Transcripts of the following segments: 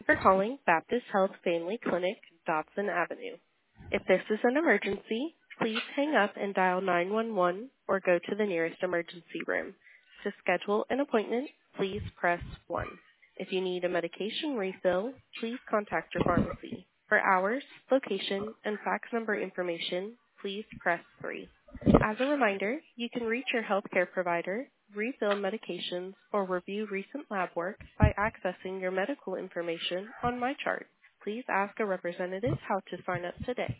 you for calling Baptist Health Family Clinic, Dobson Avenue. If this is an emergency, please hang up and dial 911 or go to the nearest emergency room. To schedule an appointment, please press 1. If you need a medication refill, please contact your pharmacy. For hours, location, and fax number information, please press 3. As a reminder, you can reach your healthcare provider, refill medications, or review recent lab work by accessing your medical information on MyChart. Please ask a representative how to sign up today.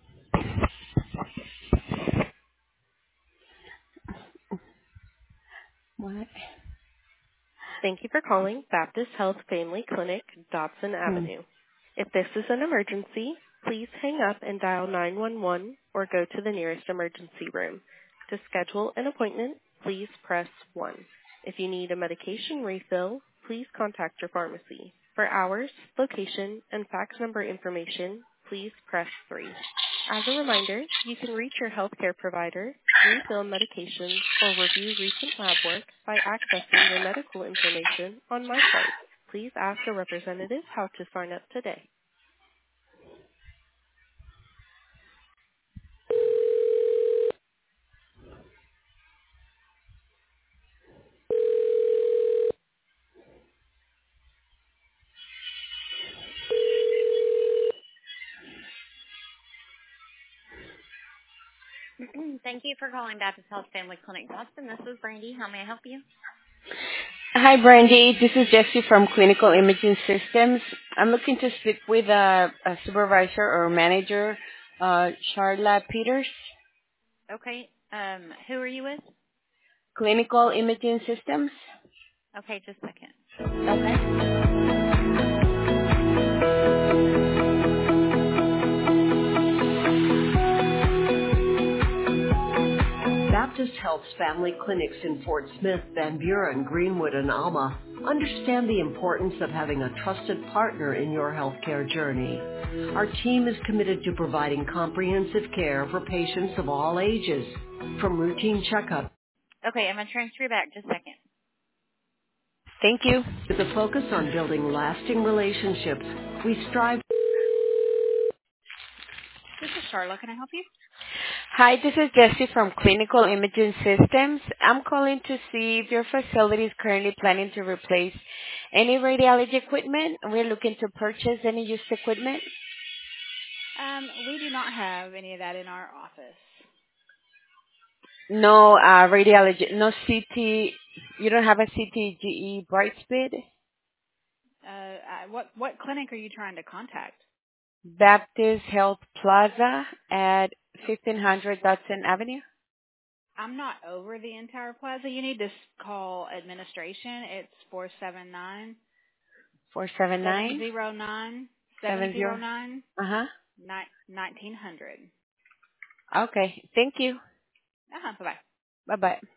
What? Thank you for calling Baptist Health Family Clinic, Dobson Avenue. If this is an emergency, please hang up and dial 911 or go to the nearest emergency room. To schedule an appointment, please press 1. If you need a medication refill, please contact your pharmacy. For hours, location, and fax number information, please press 3. As a reminder, you can reach your healthcare provider, refill medications, or review recent lab work by accessing your medical information on MyChart. Please ask a representative how to sign up today. Thank you for calling Baptist Health Family Clinic, Boston. This is Brandy. How may I help you? Hi, Brandy. This is Jessie from Clinical Imaging Systems. I'm looking to speak with a supervisor or manager, Charlotte Peters, Okay. Who are you with? Clinical Imaging Systems. Okay, just a second. Okay. Baptist Health's family clinics in Fort Smith, Van Buren, Greenwood, and Alma understand the importance of having a trusted partner in your healthcare journey. Our team is committed to providing comprehensive care for patients of all ages, from routine checkups Okay, I'm going to transfer you back. Just a second. Thank you. with a focus on building lasting relationships. We strive. This is Charlotte. Can I help you? Hi, this is Jessie from Clinical Imaging Systems. I'm calling to see if your facility is currently planning to replace any radiology equipment. We're looking to purchase any used equipment. We do not have any of that in our office. No radiology, no CT. You don't have a CTGE Brightspeed? What clinic are you trying to contact? Baptist Health Plaza at 1500 Dodson Avenue. I'm not over the entire plaza. You need to call administration. It's 479 479 709 70. 709 Uh-huh. 1900. Okay. Thank you. Bye-bye. Bye-bye.